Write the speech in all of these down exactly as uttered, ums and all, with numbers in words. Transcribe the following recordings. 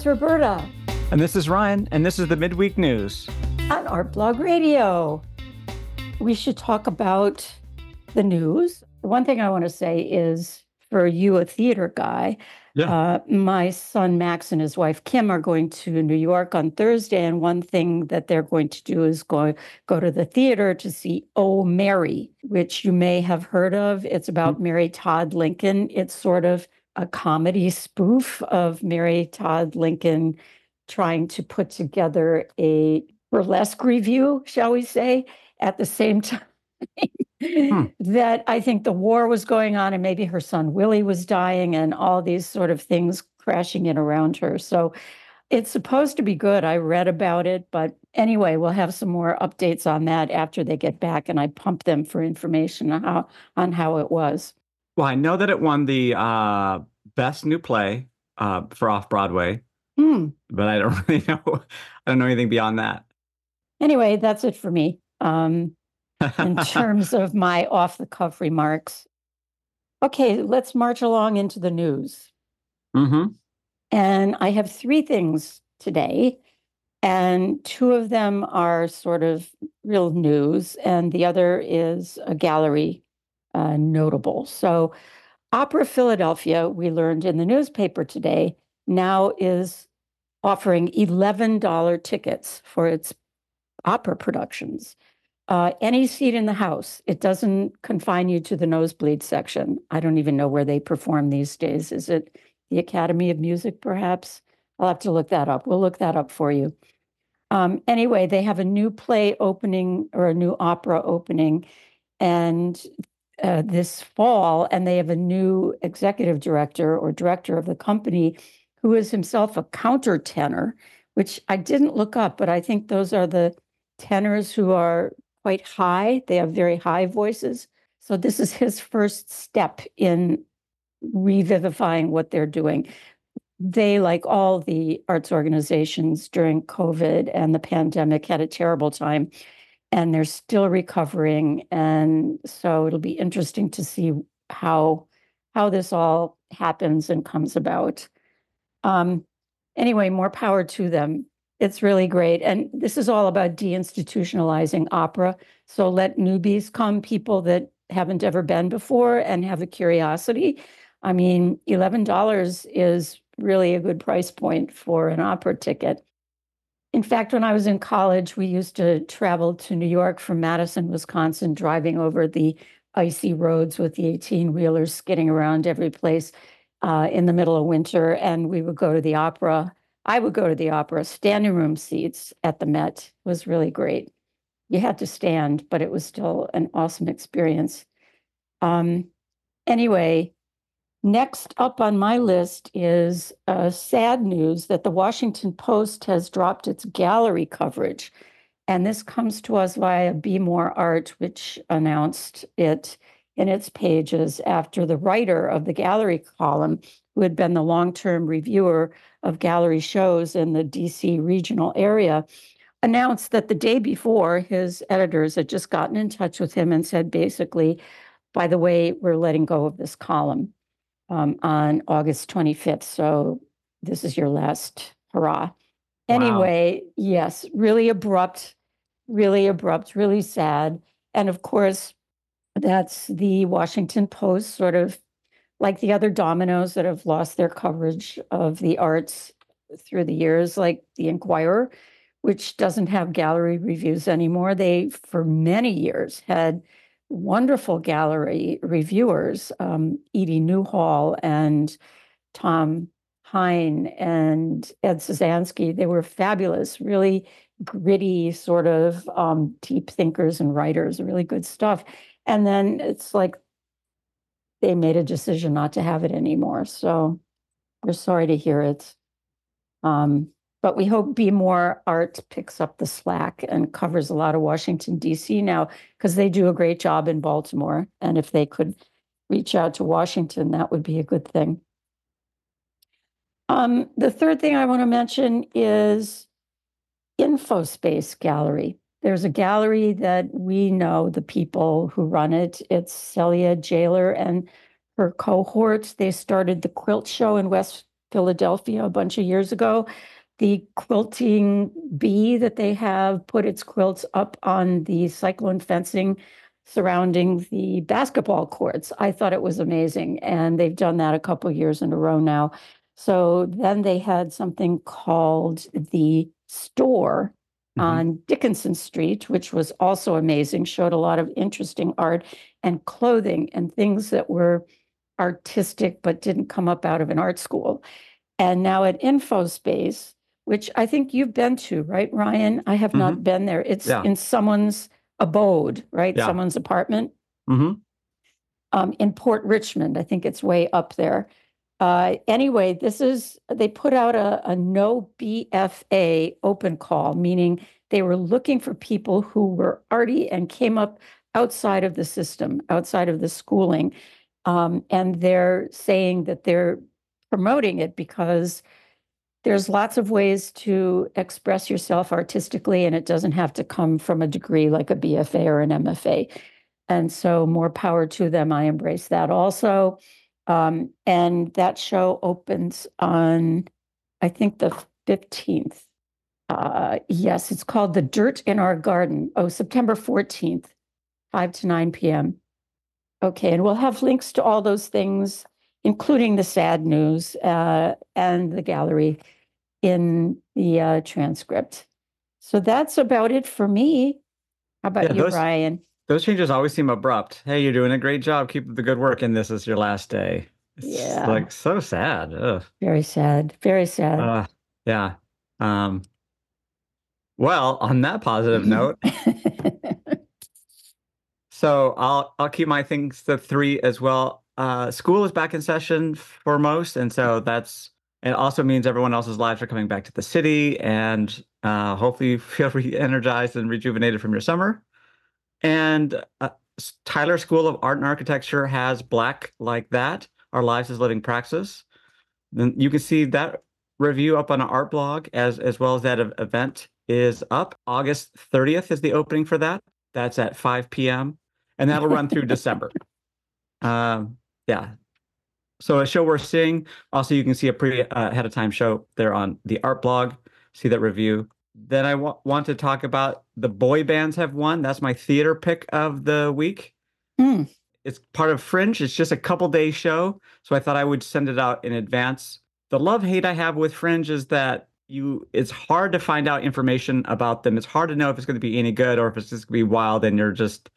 Roberta. And this is Ryan, and this is the Midweek News on Art Blog Radio. We should talk about the news. One thing I want to say is, for you, a theater guy, yeah. uh, my son Max and his wife Kim are going to New York on Thursday, and one thing that they're going to do is go, go to the theater to see Oh, Mary, which you may have heard of. It's about mm-hmm. Mary Todd Lincoln. It's sort of a comedy spoof of Mary Todd Lincoln trying to put together a burlesque review, shall we say, at the same time hmm. that I think the war was going on and maybe her son Willie was dying and all these sort of things crashing in around her. So it's supposed to be good. I read about it, but anyway, we'll have some more updates on that after they get back, and I pump them for information on how, on how it was. Well, I know that it won the uh, Best New Play uh, for Off-Broadway. Mm. But I don't really know. I don't know anything beyond that. Anyway, that's it for me um, in terms of my off-the-cuff remarks. Okay, let's march along into the news. Mm-hmm. And I have three things today, and two of them are sort of real news, and the other is a gallery uh, notable. So Opera Philadelphia, we learned in the newspaper today, now is offering eleven dollars tickets for its opera productions. Uh, any seat in the house. It doesn't confine you to the nosebleed section. I don't even know where they perform these days. Is it the Academy of Music, perhaps? I'll have to look that up. We'll look that up for you. Um, anyway, they have a new play opening or a new opera opening and uh, this fall, and they have a new executive director or director of the company who is himself a countertenor, which I didn't look up, but I think those are the tenors who are quite high. They have very high voices. So this is his first step in revivifying what they're doing. They, like all the arts organizations during COVID and the pandemic, had a terrible time, and they're still recovering. And so it'll be interesting to see how, how this all happens and comes about. Um, anyway, more power to them. It's really great. And this is all about deinstitutionalizing opera. So let newbies come, people that haven't ever been before and have a curiosity. I mean, eleven dollars is really a good price point for an opera ticket. In fact, when I was in college, we used to travel to New York from Madison, Wisconsin, driving over the icy roads with the eighteen-wheelers skidding around every place. Uh, in the middle of winter, and we would go to the opera. I would go to the opera. Standing room seats at the Met. It was really great. You had to stand, but it was still an awesome experience. Um, anyway, next up on my list is uh, sad news that the Washington Post has dropped its gallery coverage. And this comes to us via Be More Art, which announced it in its pages after the writer of the gallery column, who had been the long-term reviewer of gallery shows in the D C regional area, announced that the day before, his editors had just gotten in touch with him and said, basically, by the way, we're letting go of this column um, on August twenty-fifth. So this is your last hurrah. Wow. Anyway, yes, really abrupt, really abrupt, really sad. And of course, that's the Washington Post, sort of like the other dominoes that have lost their coverage of the arts through the years, like the Inquirer, which doesn't have gallery reviews anymore. They, for many years, had wonderful gallery reviewers, um, Edie Newhall and Tom Hine and Ed Szanski. They were fabulous, really gritty, sort of um, deep thinkers and writers, really good stuff. And then it's like they made a decision not to have it anymore. So we're sorry to hear it. Um, but we hope Be More Art picks up the slack and covers a lot of Washington, D C now, because they do a great job in Baltimore. And if they could reach out to Washington, that would be a good thing. Um, the third thing I want to mention is InfoSpace Gallery. There's a gallery that we know the people who run it. It's Celia Jailer and her cohort. They started the Quilt Show in West Philadelphia a bunch of years ago. The quilting bee that they have put its quilts up on the cyclone fencing surrounding the basketball courts. I thought it was amazing. And they've done that a couple years in a row now. So then they had something called the Store Mm-hmm. on Dickinson Street, which was also amazing, showed a lot of interesting art and clothing and things that were artistic but didn't come up out of an art school. And now at InfoSpace, which I think you've been to, right, Ryan? I have Mm-hmm. not been there. It's Yeah. in someone's abode, right? Yeah. Someone's apartment. Mm-hmm. Um, in Port Richmond. I think it's way up there. Uh, anyway, this is, they put out a, a no B F A open call, meaning they were looking for people who were arty and came up outside of the system, outside of the schooling. Um, and they're saying that they're promoting it because there's lots of ways to express yourself artistically, and it doesn't have to come from a degree like a B F A or an M F A. And so more power to them. I embrace that also. Um, and that show opens on, I think, the fifteenth. Uh, yes, it's called The Dirt in Our Garden. Oh, September fourteenth, five to nine p.m. Okay, and we'll have links to all those things, including the sad news uh, and the gallery in the uh, transcript. So that's about it for me. How about Yeah, you, those Brian? those changes always seem abrupt. Hey, you're doing a great job. Keep up the good work, and this is your last day. It's Yeah. like so sad. Ugh. Very sad. Very sad. Uh, yeah. Um, well, on that positive note, so I'll I'll keep my things to three as well. Uh, school is back in session for most, and so that's it also means everyone else's lives are coming back to the city, and uh, hopefully you feel re-energized and rejuvenated from your summer. And uh, Tyler School of Art and Architecture has Black Like That, Our Lives as Living Praxis. Then you can see that review up on an art blog as as well as that event is up. August thirtieth is the opening for that. That's at five p.m. and that'll run through December. Um, yeah. So a show we're seeing. Also, you can see a pre uh, ahead of time show there on the art blog. See that review. Then I w want to talk about the boy bands have won. That's my theater pick of the week. Mm. It's part of Fringe. It's just a couple day show. So I thought I would send it out in advance. The love hate I have with Fringe is that you it's hard to find out information about them. It's hard to know if it's going to be any good or if it's just going to be wild and you're just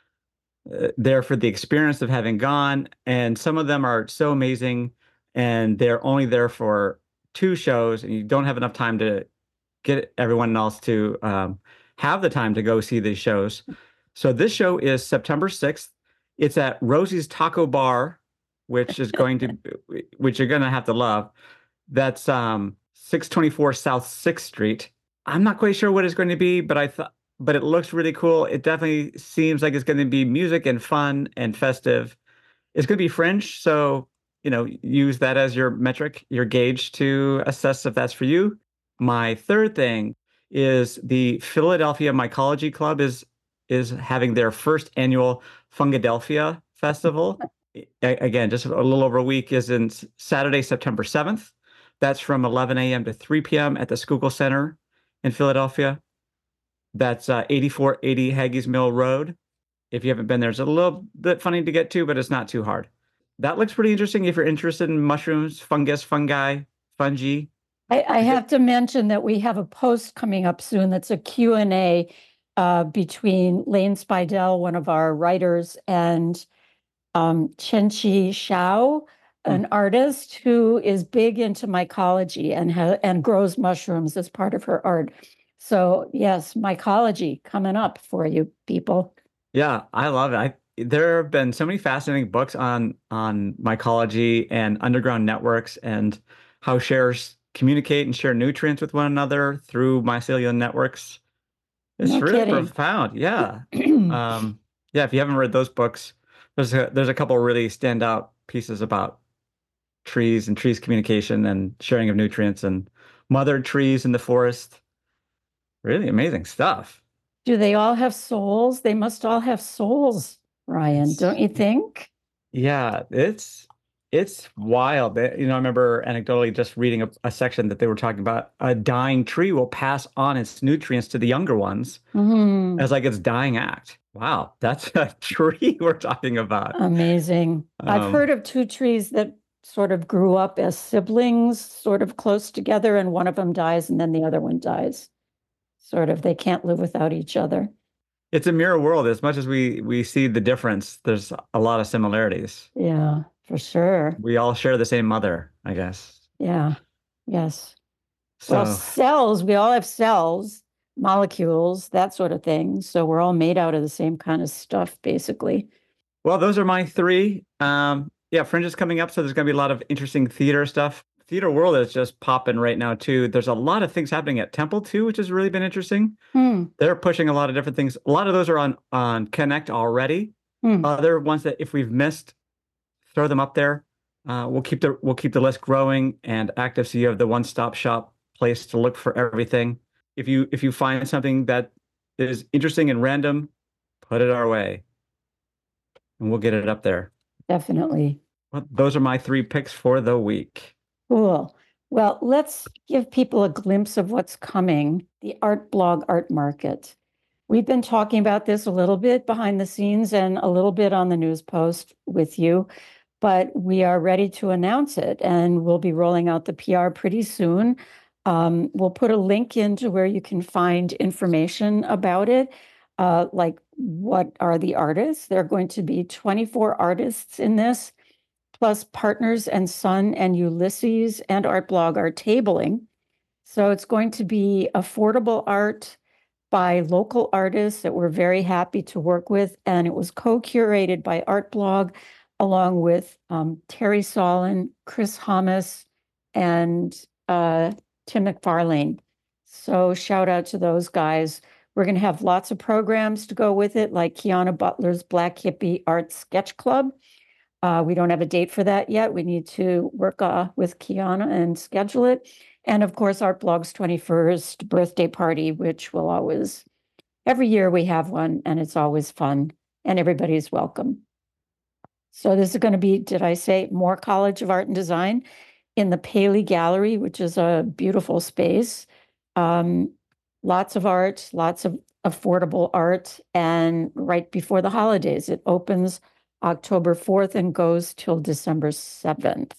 uh, there for the experience of having gone. And some of them are so amazing and they're only there for two shows and you don't have enough time to get everyone else to um, have the time to go see these shows. So this show is September sixth. It's at Rosie's Taco Bar, which is going to, which you're going to have to love. That's um, six twenty-four South sixth Street. I'm not quite sure what it's going to be, but I thought, but it looks really cool. It definitely seems like it's going to be music and fun and festive. It's going to be Fringe, so you know, use that as your metric, your gauge to assess if that's for you. My third thing is the Philadelphia Mycology Club is is having their first annual Fungadelphia Festival. A- again, just a little over a week is in Saturday, September seventh. That's from eleven a m to three p m at the Schuylkill Center in Philadelphia. That's uh, eighty-four eighty Haggis Mill Road. If you haven't been there, it's a little bit funny to get to, but it's not too hard. That looks pretty interesting if you're interested in mushrooms, fungus, fungi, fungi. I, I have to mention that we have a post coming up soon that's a Q and A uh, between Lane Spidell, one of our writers, and um, Chenchi Xiao, an mm. artist who is big into mycology and ha- and grows mushrooms as part of her art. So yes, mycology coming up for you people. Yeah, I love it. I, there have been so many fascinating books on on mycology and underground networks and how sharers communicate and share nutrients with one another through mycelial networks. It's no really kidding. profound. Yeah. um, yeah, if you haven't read those books, there's a, there's a couple really standout pieces about trees and trees communication and sharing of nutrients and mother trees in the forest. Really amazing stuff. Do they all have souls? They must all have souls, Ryan, It's, don't you think? yeah, it's It's wild. They- You know, I remember anecdotally just reading a, a section that they were talking about a dying tree will pass on its nutrients to the younger ones Hmm. as like its dying act. Wow, that's a tree we're talking about. Amazing. I've Um, heard of two trees that sort of grew up as siblings, sort of close together, and one of them dies and then the other one dies. Sort of, they can't live without each other. it's a mirror world. As much as we we see the difference, there's a lot of similarities. Yeah, for sure. We all share the same mother, I guess. Yeah. Yes. Well, So, cells, we all have cells, molecules, that sort of thing. So we're all made out of the same kind of stuff, basically. well, those are my three. Um, yeah, Fringe is coming up, so there's going to be a lot of interesting theater stuff. Theater world is just popping right now too. There's a lot of things happening at Temple too, which has really been interesting. Hmm. They're pushing a lot of different things. A lot of those are on on Connect already. Hmm. Other ones that if we've missed, throw them up there. Uh, we'll keep the we'll keep the list growing and active, so you have the one-stop shop place to look for everything. If you if you find something that is interesting and random, put it our way, and we'll get it up there. Definitely. Well, those are my three picks for the week. Cool. Well, let's give people a glimpse of what's coming, the Art Blog Art Market. We've been talking about this a little bit behind the scenes and a little bit on the news post with you, but we are ready to announce it and we'll be rolling out the P R pretty soon. Um, we'll put a link into where you can find information about it, uh, like what are the artists. There are going to be twenty-four artists in this, plus Partners and Son and Ulysses and Art Blog are tabling. So it's going to be affordable art by local artists that we're very happy to work with. And it was co-curated by Art Blog along with um, Terry Solon, Chris Hamas, and uh, Tim McFarlane. So shout out to those guys. We're going to have lots of programs to go with it, like Kiana Butler's Black Hippie Art Sketch Club. Uh, we don't have a date for that yet. We need to work uh, with Kiana and schedule it. And of course, Art Blog's twenty-first birthday party, which will always, every year we have one, and it's always fun, and everybody's welcome. So this is going to be, did I say, Moore College of Art and Design in the Paley Gallery, which is a beautiful space. Um, lots of art, lots of affordable art, and right before the holidays, it opens October fourth and goes till December seventh.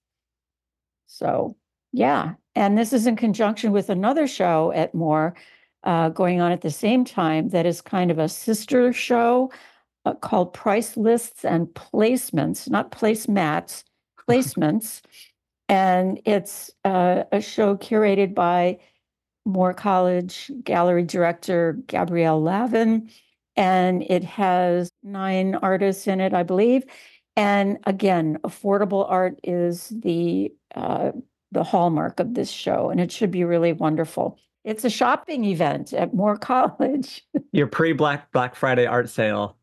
So, yeah. And this is in conjunction with another show at Moore uh, going on at the same time that is kind of a sister show uh, called Price Lists and Placements, not placemats, placements. And it's uh, a show curated by Moore College Gallery Director Gabrielle Lavin. And it has nine artists in it, I believe. And again, affordable art is the uh, the hallmark of this show, and it should be really wonderful. It's a shopping event at Moore College. Your pre-Black Black Friday art sale.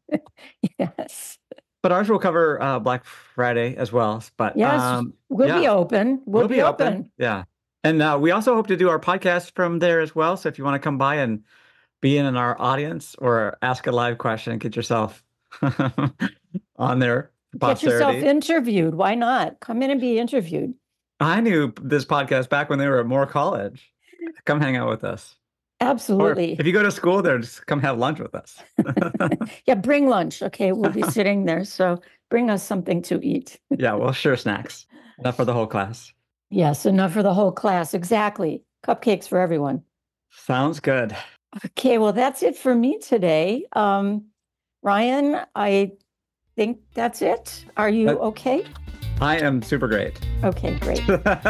Yes. But ours will cover uh, Black Friday as well. But Yes, um, we'll yeah, be open. We'll, we'll be, be open. open. Yeah. And uh, we also hope to do our podcast from there as well. So if you want to come by and be in our audience or ask a live question, get yourself on there. Get yourself interviewed. Why not? Come in and be interviewed. I knew this podcast back when they were at Moore College. Come hang out with us. Absolutely. Or if you go to school there, just come have lunch with us. Yeah, bring lunch. Okay, we'll be sitting there. So bring us something to eat. Yeah, well, sure, snacks. Enough for the whole class. Yes, enough for the whole class. Exactly. Cupcakes for everyone. Sounds good. Okay, well, that's it for me today. Um, Ryan, I think that's it. Are you That- okay? I am super great. Okay, great.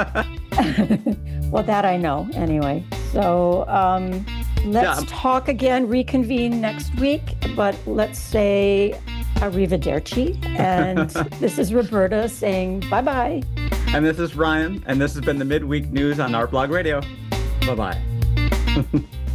Well, that I know anyway. So um, let's Yeah. talk again, reconvene next week, but let's say arrivederci. And this is Roberta saying bye-bye. And this is Ryan, and this has been the Midweek News on Art Blog Radio. Bye-bye.